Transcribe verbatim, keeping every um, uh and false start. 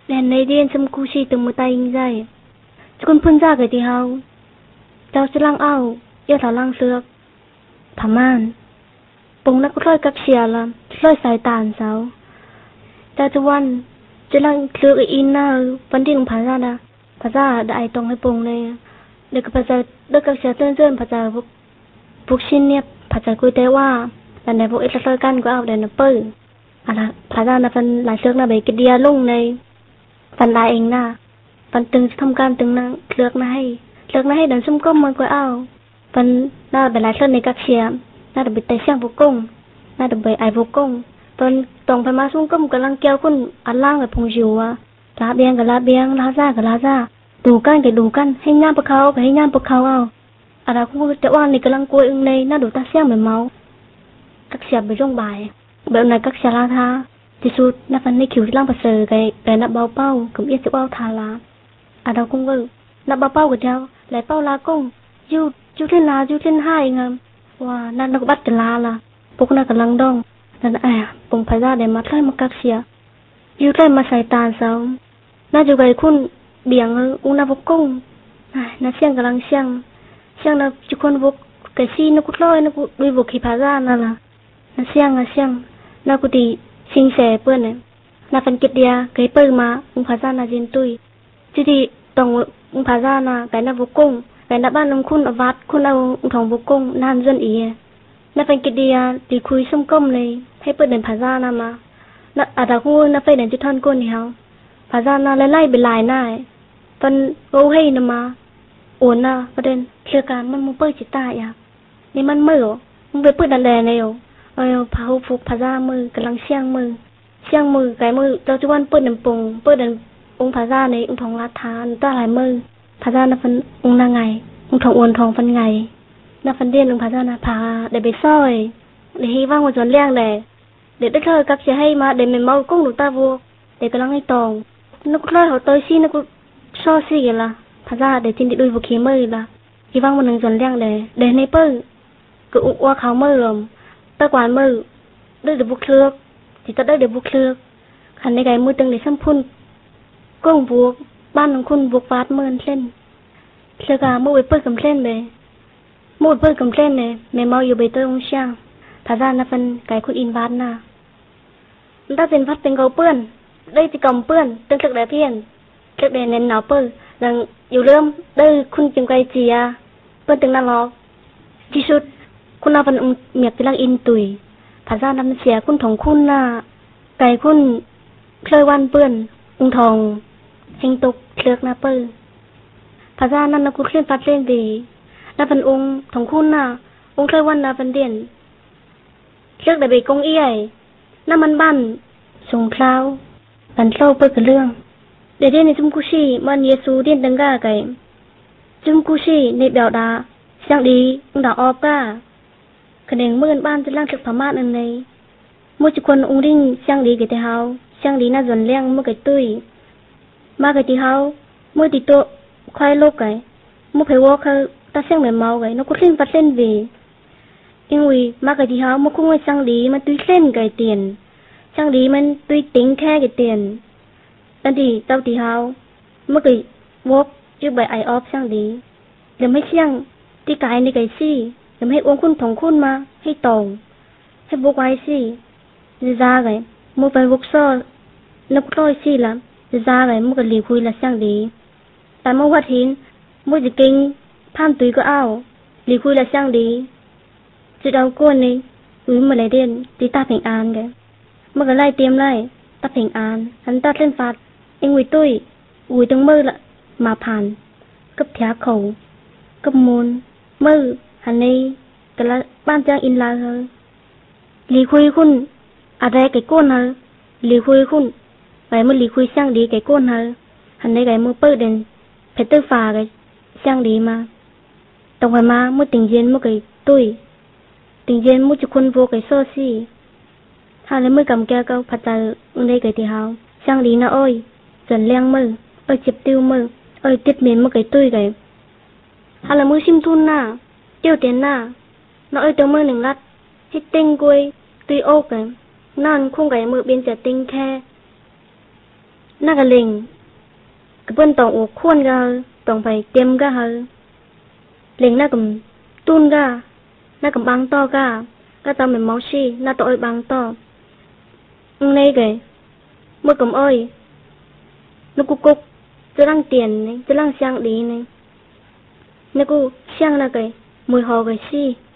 đèn này điên xâm cu chi từng một tay in dây con phun ra cái thì hao cháu sẽ lăng ao yêu thảo lăng sược thảm an bông nó có lôi cặp xìa là lôi xài tàn sao cháu choวันจะลังเลือกอินนะวันที่ลงพารานะพาราได้ตรงให้ปงเลยเด็กพาราเด็กกับเสียเตือนเตือนพาราพวกพวกชิ้นเนี่ยพาราคุยแต่ว่าแต่ในพวกเอสเตอร์กันก็เอาเดินเปิดอะไรพารานะฟันหลายเชือกนะไปกินเดียลุ่งในฟันลายเองนะฟันตึงทำการตึงนะเลือกนะให้เลือกนะให้เดินซุ่มก้มมันก็เอาฟันน่าไปหลายเชือกในกักเสียน่าจะไปเตะเสียงพวกกุ้งน่าจะไปไอพวกกุ้งตอนตรงไปมาสุ่งก้มกำลังเกี่ยวคุณอันล่างกับพงจิววะลาเบียงกับลาเบียงลาซ่ากับลาซ่าดูกันกับดูกันให้ย่างปะเขากับให้ย่างปะเขาเอาอะไรคุณจะว่านี่กำลังกลัวอึ้งในน่าดูตาเสียงเหมือนเมากักเสียไปร่วงบ่ายแบบไหนกักเสียลาท่าที่สุดนับฟันในคิวที่ล่างประเสริฐไก่ไก่นับเบาเป้ากับเอี้ยจะเบาทาลาอะไรคุณก็นับเบาเป้ากับเจ้าไหลเป้าลากุ้งยูยูเล่นลายูเล่นให้เงินว่านั่นนักบัดจะลาละพวกนักกำลังดองนั่นไอ้ปงพายาเดมัดไล่มากักเสียอยู่ไล่มาใส่ตาเสาน่าจะไปคุณเบี่ยงอุ้งนาบกุ้งน่าเสียงกำลังเสียงเสียงน่าจุคนบกไก่ซีนักกุดลอยนักกุดดุยบกขีพายานั่นล่ะน่าเสียงน่าเสียงน่ากุฏิสิงเสเปื้อนเนี่ยน่าฟันเกตเดียไก่เปิดมาอุ้งพายาน่าเจนตุยจุดที่ตรงอุ้งพายาน่าไก่นาบกุ้งไก่นาบ้านน้ำคุณอวัดคุณเอาอุ้งทองบกุ้งนานจนอีน่าฟันเกตเดียตีคุยส้มก้มเลยให้เปิดเดินพาซานามาน่ะอาดาคูน่าไฟเดินจุดท่อนก้นเหรอพาซานาไล่ไล่เป็นลายหน้าตอนโอ้ให้นามาโอนน่ะประเด็นเชื่อการมันมึงเปิดจิตตายอ่ะนี่มันมือมึงไปเปิดดันแดงเลยอ่ะเออพาหุฟุกพาซามือกำลังเชี่ยงมือเชี่ยงมือไก่มือเจ้าจุวันเปิดน้ำปงเปิดเดินองพาซาในองทองลาทานตาหลายมือพาซาน่ะฟันองนางไงองทองอวนทองฟันไงน่ะฟันเดียนองพาซาน่ะพาเดี๋ยวไปซ้อยเดี๋ยวให้ว่างวันจนเลี้ยงเลยเด็กได้เธอกับเสียให้มาเด็กไม่เมากุ้งหนูตาวัวเด็กกำลังให้ตองนักล่าเขาเตยซีนักชอซีกันละพาซาเด็กจินติดุยบุคีมือละที่ว่างวันหนึ่งจนเลี้ยงเลยเด็กในเปิ้ลก็อุว่าเขามือลมตะกวานมือได้เด็กบุกเลือกจิตตะได้เด็กบุกเลือกขันในไก่มือตึงในซ้ำพุ่นกุ้งบวกบ้านของคุณบวกฟาดมือเส้นเสือกามือไปเปิ้ลกับเส้นเลยมือเปิ้ลกับเส้นเลยไม่เมาอยู่ใบเตยองเชียงพาซานับเป็นไก่คุณอินวานน่ะถ้าเป็นพัดเป็นเกาเปื้อนได้จะกำเปื้อนตึงสักแต่เพี้ยนสักแต่เน้นหนาวเปื้อนดังอยู่เริ่มได้คุณจึงไกลเจียเปื้อนตึงน่ารักที่สุดคุณนับเป็นเมียบที่ลังอินตุยพาซานำเสียคุณของคุณน่ะไก่คุณเคยวันเปื้อนองทองเฮงตกเลือกน่ะเปื้อนพาซานั้นนักคุณเล่นพัดเล่นดีนับเป็นองของคุณน่ะองเคยวันนับเป็นเด่นเลือกแต่ใบกงเอี้ยน้ำมันบั่นสงคราวบันเศร้าเปิดกับเรื่องเดี๋ยวเดี๋ยวในจุมกุชีมันเยซูเดียนดังก้าไก่จุมกุชีในเบลดาเสียงดีดาออบก้าคะแนนเมื่อบ้านจะล่างศึกพม่าอันในมุจคนองริ่งเสียงดีกับเท้าเสียงดีน่าจนเลี้ยงเมื่อไก่ตุ้ยมาไก่ที่เท้าเมื่อติโตควายโลกไก่มุกเพวอเขาตาเสียงเหมือนเมาไก่นกกุลิ่นปัดเส้นวีอิงวีมาไก่ที่เท้ามุกคุ้งไว้เสียงดีมันตุ้ยเส้นไก่เตียนเสียงดีมันตุ้ยติ้งแค่ไก่เตียนตันทีเต้าที่เท้าเมื่อไก่วอกยืดใบไอออฟเสียงดีเดี๋ยวไม่เสียงที่ไก่ในไก่ซี่เดี๋ยวให้อ้วงคุณถงคุณมาให้ตรงให้บวกไว้ซี่จะจ้าไก่มือไปบวกซ้อนักร้อยซี่ละจะจ้าไก่มือกับหลีคุยละเสียงดีแต่เมื่อวัดหินมือจะกิงผ่านตุยก็เอาหลีคุยละเสียงดีจุดเอาก้นนี่อุ้ยมาเลยเด่นตีตาเพ่งอานไก่เมื่อก็ไล่เตรียมไล่ตาเพ่งอานหันตาเล่นฟาดเอ็งวิตุ้ยอุ้ยตั้งมือละมาผ่านกับแถวเขากับมูลมือหันนี้กันละบ้านจ้างอินลาเฮอหลีคุยคุณอะไรไก่ก้นเฮอหลีคุยคุณไปมือหลีคุยช่างดีไก่ก้นเฮอหันนี้ไก่มือเปิดเด่นเพชรฟ้าไก่ช่างดีมาตรงไปมามือติ่งเย็นมือไก่ตุ้ยติ่งเย็นมือจุคนโวไก่โซซี่ถ้าเลยมือกำแก้วก็พัดใจอุ้งได้ไก่ที่เฮาช่างดีนะอ้อยจนเลี้ยงมือเอ้ยเจ็บติ้วมือเอ้ยติดเมียนมือไก่ตุ้ยไก่ถ้าเลยมือชิมทุนหน้าเตี้ยวเตียนหน้าน้อยตัวมือหนึ่งรัดให้เต็งกุยตุยโอกไก่นั่นคงไก่มือเป็นจะเต็งแค่น่ากะเล็งกะเปิ้นตองโอควนกะตองไปเต็มกะเฮาเล็งน่ากำตุ้นกะน่ากำบังต่อกะกะตองแม่เมาชีน่าตออ้อยบังต่ออึงในกะเมื่อกำอ้อยนุกุกุกจะรังเตียนจะรังเสียงดีนี่นึกูเสียงน่ะกะมวยหอกะชี